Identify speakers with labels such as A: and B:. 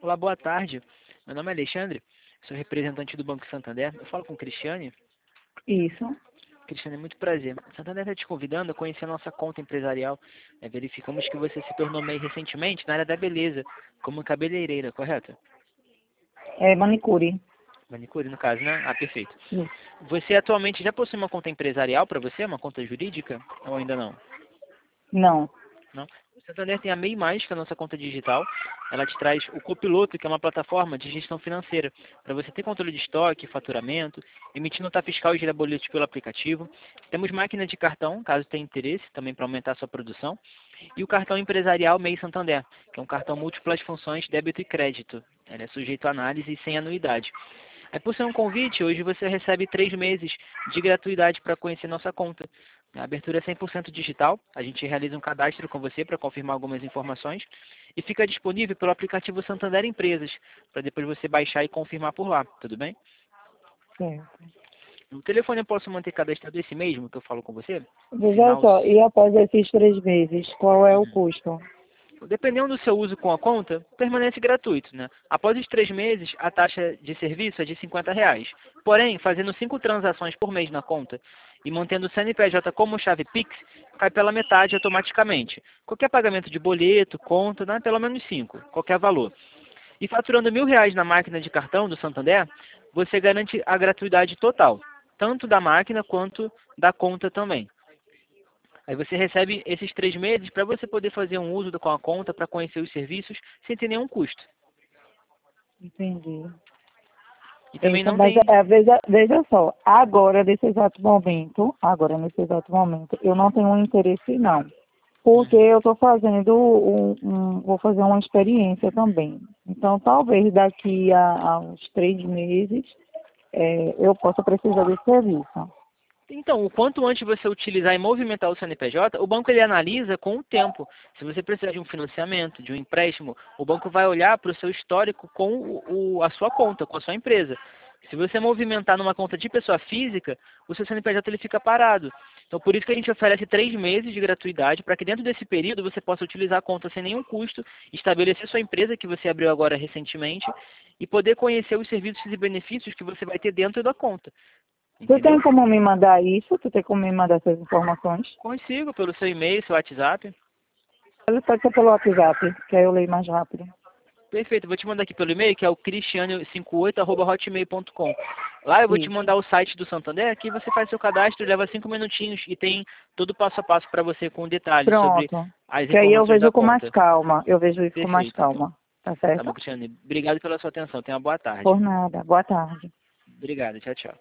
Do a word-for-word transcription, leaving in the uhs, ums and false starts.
A: Olá, boa tarde. Meu nome é Alexandre, sou representante do Banco Santander. Eu falo com Cristiane.
B: Isso.
A: Cristiane, muito prazer. O Santander está te convidando a conhecer a nossa conta empresarial. É, verificamos que você se tornou MEI recentemente na área da beleza, como cabeleireira, correto?
B: É manicure.
A: Manicure, no caso, né? Ah, perfeito.
B: Isso.
A: Você atualmente já possui uma conta empresarial para você, uma conta jurídica? Ou ainda não?
B: Não.
A: Não. O Santander tem a MEI Mais, que é a nossa conta digital. Ela te traz o Copiloto, que é uma plataforma de gestão financeira, para você ter controle de estoque, faturamento, emitir nota fiscal e gerar boletos pelo aplicativo. Temos máquina de cartão, caso tenha interesse, também para aumentar a sua produção. E o cartão empresarial MEI Santander, que é um cartão múltiplas funções, débito e crédito. Ele é sujeito a análise e sem anuidade. Aí, por ser um convite, hoje você recebe três meses de gratuidade para conhecer nossa conta. A abertura é cem por cento digital, a gente realiza um cadastro com você para confirmar algumas informações e fica disponível pelo aplicativo Santander Empresas, para depois você baixar e confirmar por lá, tudo bem?
B: Certo.
A: O telefone eu posso manter cadastrado esse mesmo que eu falo com você?
B: Veja
A: Final...
B: só, e após esses três meses, qual é o custo?
A: Dependendo do seu uso com a conta, permanece gratuito, né? Após os três meses, a taxa de serviço é de cinquenta reais. Porém, fazendo cinco transações por mês na conta e mantendo o C N P J como chave Pix, cai pela metade automaticamente. Qualquer pagamento de boleto, conta, dá pelo menos cinco, qualquer valor. E faturando mil reais na máquina de cartão do Santander, você garante a gratuidade total, tanto da máquina quanto da conta também. Aí você recebe esses três meses para você poder fazer um uso com a conta para conhecer os serviços sem ter nenhum custo.
B: Entendi.
A: E também
B: Eita,
A: não
B: mas
A: tem...
B: é, veja, veja só, agora, nesse exato momento, agora, nesse exato momento, eu não tenho interesse, não. Porque
A: Uhum.
B: eu estou fazendo, um, um, vou fazer uma experiência também. Então, talvez daqui a, a uns três meses, é, eu possa precisar desse serviço.
A: Então, o quanto antes você utilizar e movimentar o C N P J, o banco ele analisa com o tempo. Se você precisar de um financiamento, de um empréstimo, o banco vai olhar para o seu histórico com o, o, a sua conta, com a sua empresa. Se você movimentar numa conta de pessoa física, o seu C N P J ele fica parado. Então, por isso que a gente oferece três meses de gratuidade, para que dentro desse período você possa utilizar a conta sem nenhum custo, estabelecer sua empresa que você abriu agora recentemente e poder conhecer os serviços e benefícios que você vai ter dentro da conta.
B: Tu tem
A: Entendeu?
B: como me mandar isso? Tu tem como me mandar essas informações?
A: Consigo, pelo seu e-mail, seu WhatsApp.
B: Pode ser pelo WhatsApp, que aí eu leio mais rápido.
A: Perfeito, vou te mandar aqui pelo e-mail, que é o cristiano cinquenta e oito arroba hotmail ponto com. Lá eu vou te
B: Isso.
A: mandar o site do Santander, aqui você faz seu cadastro, leva cinco minutinhos e tem todo o passo a passo para você com detalhes sobre
B: Pronto.
A: as
B: Que aí eu
A: informações da
B: vejo com mais
A: conta.
B: calma. Eu vejo isso com mais
A: Perfeito, então.
B: calma. Tá
A: Tá bom,
B: certo?
A: Cristiano. Obrigado pela sua atenção. Tenha uma boa tarde.
B: Por nada. Boa tarde.
A: Obrigado, tchau, tchau.